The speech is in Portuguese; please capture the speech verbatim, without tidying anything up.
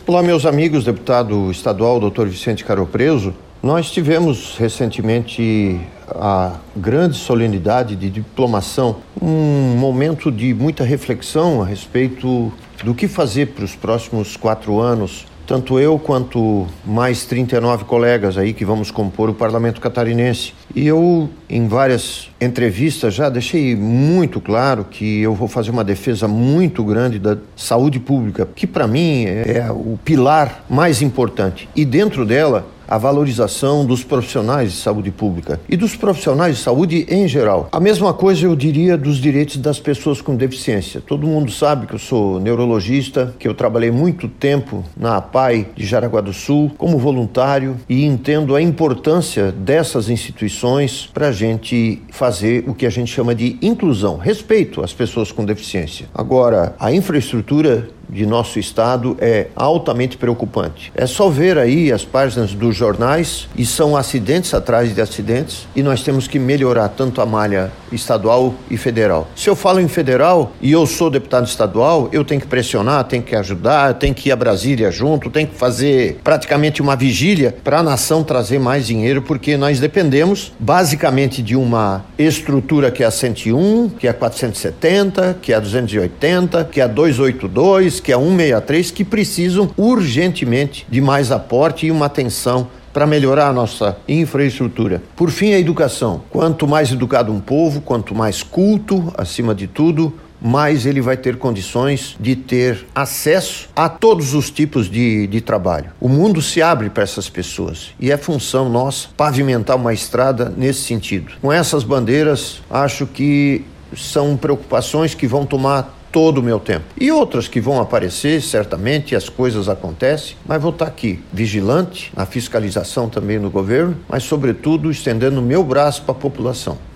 Olá, meus amigos, deputado estadual doutor Vicente Caropreso. Nós tivemos recentemente a grande solenidade de diplomação, um momento de muita reflexão a respeito do que fazer para os próximos quatro anos. Tanto eu quanto mais trinta e nove colegas aí que vamos compor o Parlamento Catarinense. E eu, em várias entrevistas, já deixei muito claro que eu vou fazer uma defesa muito grande da saúde pública, que para mim é o pilar mais importante. E dentro dela, a valorização dos profissionais de saúde pública e dos profissionais de saúde em geral. A mesma coisa eu diria dos direitos das pessoas com deficiência. Todo mundo sabe que eu sou neurologista, que eu trabalhei muito tempo na A P A I de Jaraguá do Sul como voluntário e entendo a importância dessas instituições para a gente fazer o que a gente chama de inclusão, respeito às pessoas com deficiência. Agora, a infraestrutura de nosso estado é altamente preocupante. É só ver aí as páginas dos jornais e são acidentes atrás de acidentes e nós temos que melhorar tanto a malha estadual e federal. Se eu falo em federal e eu sou deputado estadual, eu tenho que pressionar, tenho que ajudar, tenho que ir a Brasília junto, tenho que fazer praticamente uma vigília para a nação trazer mais dinheiro, porque nós dependemos basicamente de uma estrutura que é a cento e um, que é a quatrocentos e setenta, que é a duzentos e oitenta, que é a duzentos e oitenta e dois, que é a cento e sessenta e três, que precisam urgentemente de mais aporte e uma atenção para melhorar a nossa infraestrutura. Por fim, a educação. Quanto mais educado um povo, quanto mais culto, acima de tudo, mais ele vai ter condições de ter acesso a todos os tipos de, de trabalho. O mundo se abre para essas pessoas e é função nossa pavimentar uma estrada nesse sentido. Com essas bandeiras, acho que são preocupações que vão tomar todo o meu tempo. E outras que vão aparecer, certamente, as coisas acontecem, mas vou estar aqui, vigilante, na fiscalização também no governo, mas, sobretudo, estendendo o meu braço para a população.